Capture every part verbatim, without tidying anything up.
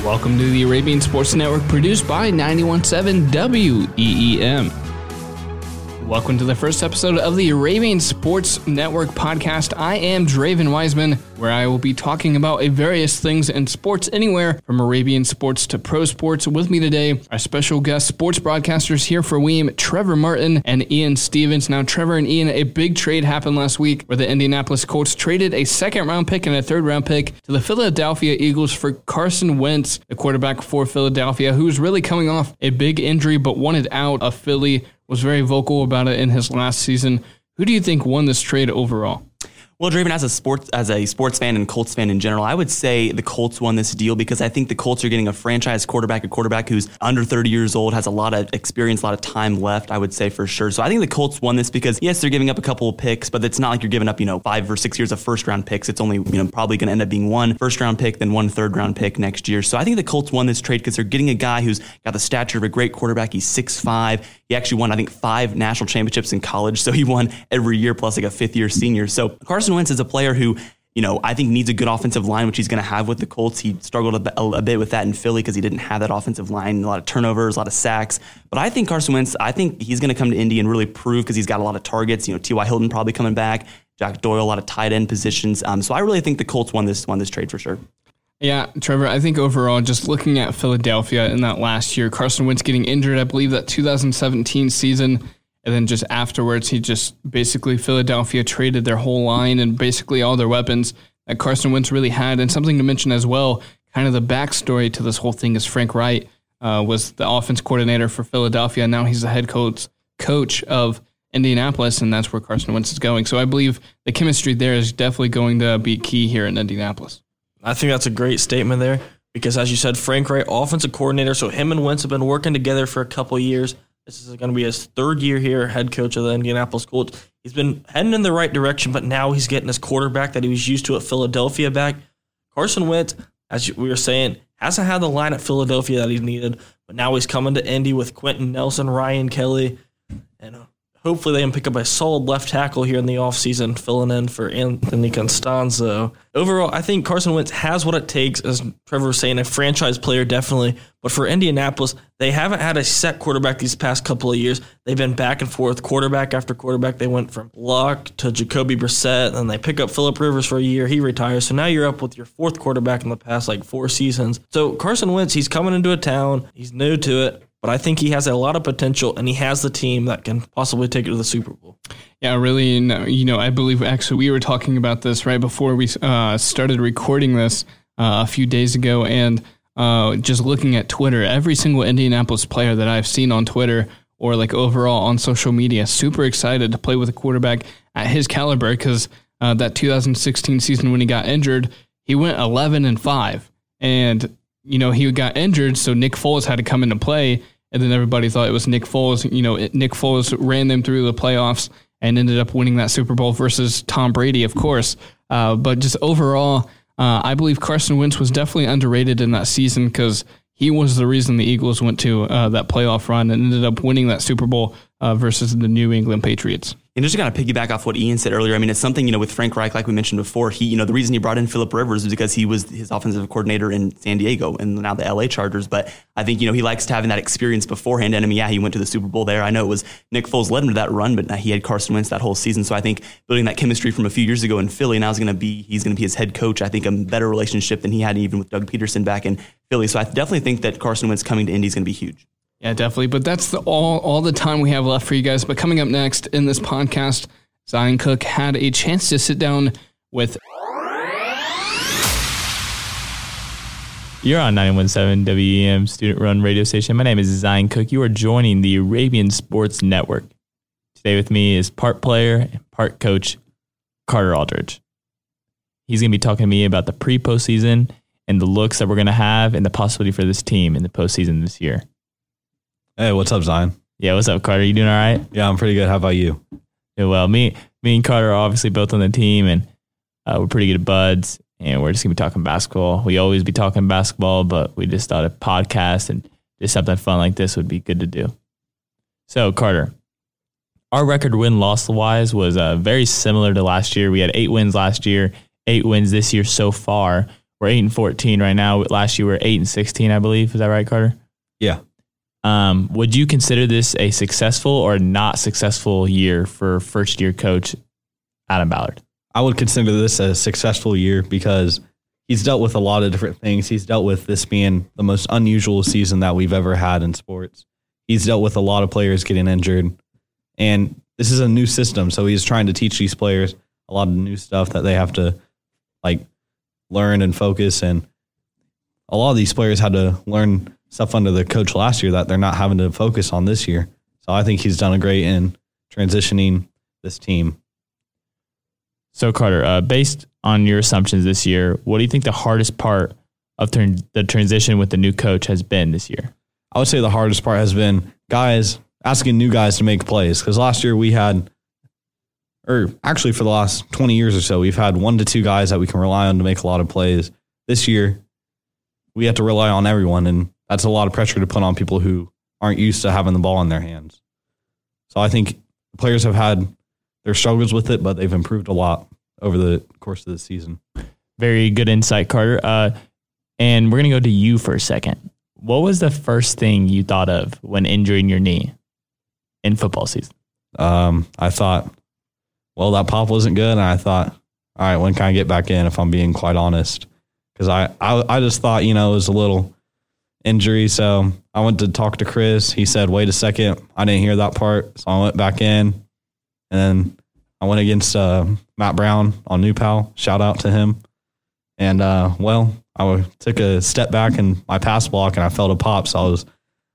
Welcome to the Arabian Sports Network, produced by ninety-one point seven W E E M. Welcome to the first episode of the Arabian Sports Network podcast. I am Draven Wiseman, where I will be talking about various things in sports anywhere from Arabian sports to pro sports. With me today, our special guest sports broadcasters here for W E E M, Trevor Martin and Ian Stevens. Now, Trevor and Ian, a big trade happened last week where the Indianapolis Colts traded a second round pick and a third round pick to the Philadelphia Eagles for Carson Wentz, the quarterback for Philadelphia, who's really coming off a big injury but wanted out of Philly. Was very vocal about it in his last season. Who do you think won this trade overall? Well, Draven, as a sports as a sports fan and Colts fan in general, I would say the Colts won this deal because I think the Colts are getting a franchise quarterback, a quarterback who's under thirty years old, has a lot of experience, a lot of time left, I would say for sure. So I think the Colts won this because, yes, they're giving up a couple of picks, but it's not like you're giving up, you know, five or six years of first round picks. It's only, you know, probably going to end up being one first round pick, then one third round pick next year. So I think the Colts won this trade because they're getting a guy who's got the stature of a great quarterback. He's six five. He actually won, I think, five national championships in college. So he won every year plus like a fifth year senior. So Carson Wentz is a player who, you know, I think needs a good offensive line, which he's going to have with the Colts. He struggled a bit, a bit with that in Philly because he didn't have that offensive line, a lot of turnovers, a lot of sacks. But I think Carson Wentz, I think he's going to come to Indy and really prove because he's got a lot of targets. You know, T Y. Hilton probably coming back, Jack Doyle, a lot of tight end positions. Um, so I really think the Colts won this won this trade for sure. Yeah, Trevor, I think overall, just looking at Philadelphia in that last year, Carson Wentz getting injured, I believe that two thousand seventeen season, and then just afterwards, he just basically, Philadelphia traded their whole line and basically all their weapons that Carson Wentz really had. And something to mention as well, kind of the backstory to this whole thing is Frank Reich uh, was the offense coordinator for Philadelphia. Now he's the head coach coach of Indianapolis, and that's where Carson Wentz is going. So I believe the chemistry there is definitely going to be key here in Indianapolis. I think that's a great statement there because, as you said, Frank Reich, offensive coordinator, so him and Wentz have been working together for a couple of years. This is going to be his third year here, head coach of the Indianapolis Colts. He's been heading in the right direction, but now he's getting his quarterback that he was used to at Philadelphia back. Carson Wentz, as we were saying, hasn't had the line at Philadelphia that he needed, but now he's coming to Indy with Quentin Nelson, Ryan Kelly, and uh, hopefully they can pick up a solid left tackle here in the offseason, filling in for Anthony Costanzo. Overall, I think Carson Wentz has what it takes, as Trevor was saying, a franchise player definitely. But for Indianapolis, they haven't had a set quarterback these past couple of years. They've been back and forth, quarterback after quarterback. They went from Luck to Jacoby Brissett, and they pick up Phillip Rivers for a year. He retires. So now you're up with your fourth quarterback in the past like four seasons. So Carson Wentz, he's coming into a town. He's new to it. But I think he has a lot of potential, and he has the team that can possibly take it to the Super Bowl. Yeah, really. And, you know, I believe actually we were talking about this right before we uh, started recording this uh, a few days ago. And uh, just looking at Twitter, every single Indianapolis player that I've seen on Twitter or like overall on social media, super excited to play with a quarterback at his caliber because uh, that two thousand sixteen season when he got injured, he went eleven and five. And, you know, he got injured, so Nick Foles had to come into play. And then everybody thought it was Nick Foles. You know, Nick Foles ran them through the playoffs and ended up winning that Super Bowl versus Tom Brady, of course. Uh, but just overall, uh, I believe Carson Wentz was definitely underrated in that season because he was the reason the Eagles went to uh, that playoff run and ended up winning that Super Bowl uh, versus the New England Patriots. And just to kind of piggyback off what Ian said earlier, I mean, it's something, you know, with Frank Reich, like we mentioned before, he, you know, the reason he brought in Phillip Rivers is because he was his offensive coordinator in San Diego and now the L A Chargers. But I think, you know, he likes having that experience beforehand. And I mean, yeah, he went to the Super Bowl there. I know it was Nick Foles led him to that run, but he had Carson Wentz that whole season. So I think building that chemistry from a few years ago in Philly, now is going to be, he's going to be his head coach. I think a better relationship than he had even with Doug Peterson back in Philly. So I definitely think that Carson Wentz coming to Indy is going to be huge. Yeah, definitely. But that's the, all, all the time we have left for you guys. But coming up next in this podcast, Zion Cook had a chance to sit down with... You're on ninety-one point seven W E E M student-run radio station. My name is Zion Cook. You are joining the Arabian Sports Network. Today with me is part player and part coach, Carter Aldridge. He's going to be talking to me about the pre-postseason and the looks that we're going to have and the possibility for this team in the postseason this year. Hey, what's up, Zion? Yeah, what's up, Carter? You doing all right? Yeah, I'm pretty good. How about you? Yeah, well, me, me and Carter are obviously both on the team, and uh, we're pretty good buds. And we're just going to be talking basketball. We always be talking basketball, but we just thought a podcast and just something fun like this would be good to do. So, Carter, our record win-loss wise was uh, very similar to last year. We had eight wins last year, eight wins this year so far. we're eight and fourteen right now. Last year we were eight and sixteen, I believe. Is that right, Carter? Yeah. Um, would you consider this a successful or not successful year for first year coach Adam Ballard? I would consider this a successful year because he's dealt with a lot of different things. He's dealt with this being the most unusual season that we've ever had in sports. He's dealt with a lot of players getting injured, and this is a new system. So he's trying to teach these players a lot of new stuff that they have to like learn and focus. And a lot of these players had to learn stuff under the coach last year that they're not having to focus on this year. So I think he's done a great in transitioning this team. So Carter, uh, based on your assumptions this year, what do you think the hardest part of turn, the transition with the new coach has been this year? I would say the hardest part has been guys asking new guys to make plays. Because last year we had, or actually for the last twenty years or so, we've had one to two guys that we can rely on to make a lot of plays. This year, we have to rely on everyone, and that's a lot of pressure to put on people who aren't used to having the ball in their hands. So I think players have had their struggles with it, but they've improved a lot over the course of the season. Very good insight, Carter. Uh, and we're going to go to you for a second. What was the first thing you thought of when injuring your knee in football season? Um, I thought, well, that pop wasn't good, and I thought, all right, when can I get back in, if I'm being quite honest? Because I, I, I just thought, you know, it was a little injury, so I went to talk to Chris. He said, wait a second, I didn't hear that part, so I went back in, and then I went against uh, Matt Brown on New Pal. Shout out to him. And, uh, well, I took a step back in my pass block, and I felt a pop, so I was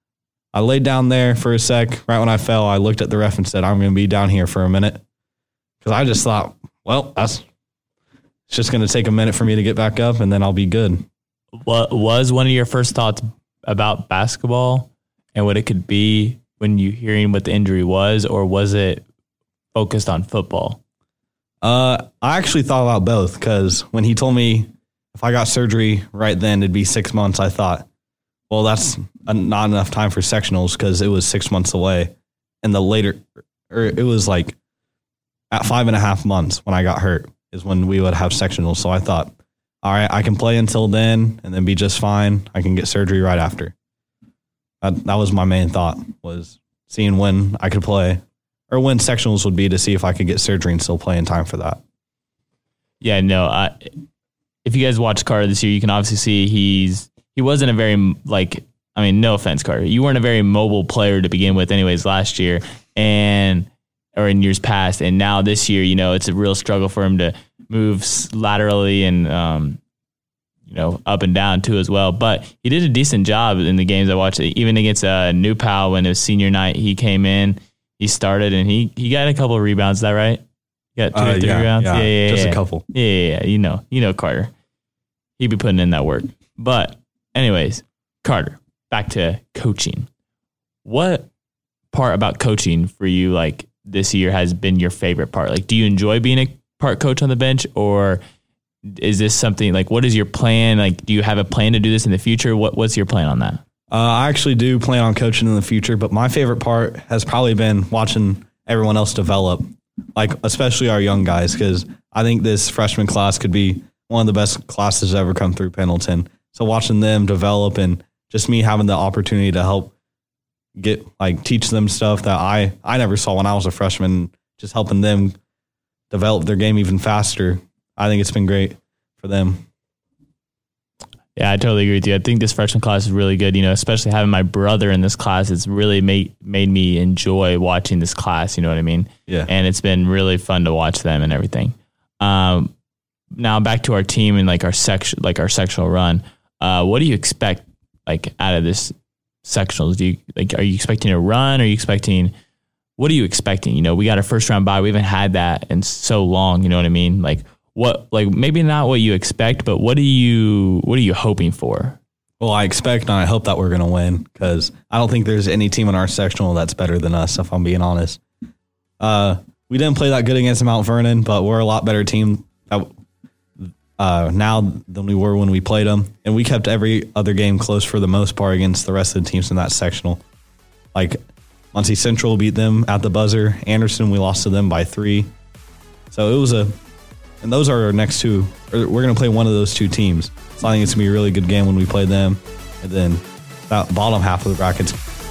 I laid down there for a sec. Right when I fell, I looked at the ref and said, I'm going to be down here for a minute. Because I just thought, well, that's it's just going to take a minute for me to get back up, and then I'll be good. What was one of your first thoughts about basketball and what it could be when you hearing what the injury was, or was it focused on football? Uh, I actually thought about both, because when he told me if I got surgery right then, it'd be six months, I thought, well, that's a, not enough time for sectionals, because it was six months away. And the later, or it was like at five and a half months when I got hurt is when we would have sectionals. So I thought, all right, I can play until then and then be just fine. I can get surgery right after. That, that was my main thought, was seeing when I could play, or when sectionals would be, to see if I could get surgery and still play in time for that. Yeah, no. I, if you guys watched Carter this year, you can obviously see he's he wasn't a very, like, I mean, no offense, Carter, you weren't a very mobile player to begin with, anyways, last year, and or in years past, and now this year, you know, it's a real struggle for him to move laterally and um, you know, up and down too as well. But he did a decent job in the games I watched. Even against uh, New Pal when it was senior night, he came in. He started, and he, he got a couple of rebounds. Is that right? You got two uh, or three yeah, rebounds? Yeah, yeah, yeah, just yeah. a couple. Yeah, yeah, yeah. You know, you know Carter. He'd be putting in that work. But anyways, Carter, back to coaching. What part about coaching for you, like, this year has been your favorite part? Like, do you enjoy being a part coach on the bench, or is this something, like, what is your plan? Like, do you have a plan to do this in the future? What What's your plan on that? Uh, I actually do plan on coaching in the future, but my favorite part has probably been watching everyone else develop, like especially our young guys, because I think this freshman class could be one of the best classes to ever come through Pendleton. So watching them develop, and just me having the opportunity to help get, like, teach them stuff that I, I never saw when I was a freshman, just helping them develop their game even faster. I think it's been great for them. Yeah, I totally agree with you. I think this freshman class is really good, you know, especially having my brother in this class. It's really made made me enjoy watching this class, you know what I mean? Yeah. And it's been really fun to watch them and everything. Um, now back to our team and like our section, like our sectional run. Uh, what do you expect, like, out of this sectionals? Do you like, are you expecting a run? Are you expecting, what are you expecting? You know, we got our first round bye. We haven't had that in so long, you know what I mean? Like, what, like, maybe not what you expect, but what are you, what are you hoping for? Well, I expect and I hope that we're going to win, because I don't think there's any team in our sectional that's better than us, if I'm being honest. Uh, we didn't play that good against Mount Vernon, but we're a lot better team uh, now than we were when we played them. And we kept every other game close for the most part against the rest of the teams in that sectional. Like, Muncie Central beat them at the buzzer. Anderson, we lost to them by three. So it was a... And those are our next two. We're going to play one of those two teams. So I think it's going to be a really good game when we play them. And then that bottom half of the bracket's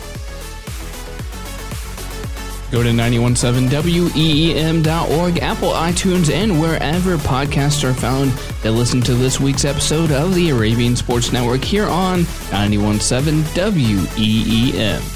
Go to nine one seven W E E M dot org, Apple, iTunes, and wherever podcasts are found to listen to this week's episode of the Arabian Sports Network here on ninety-one point seven W E E M.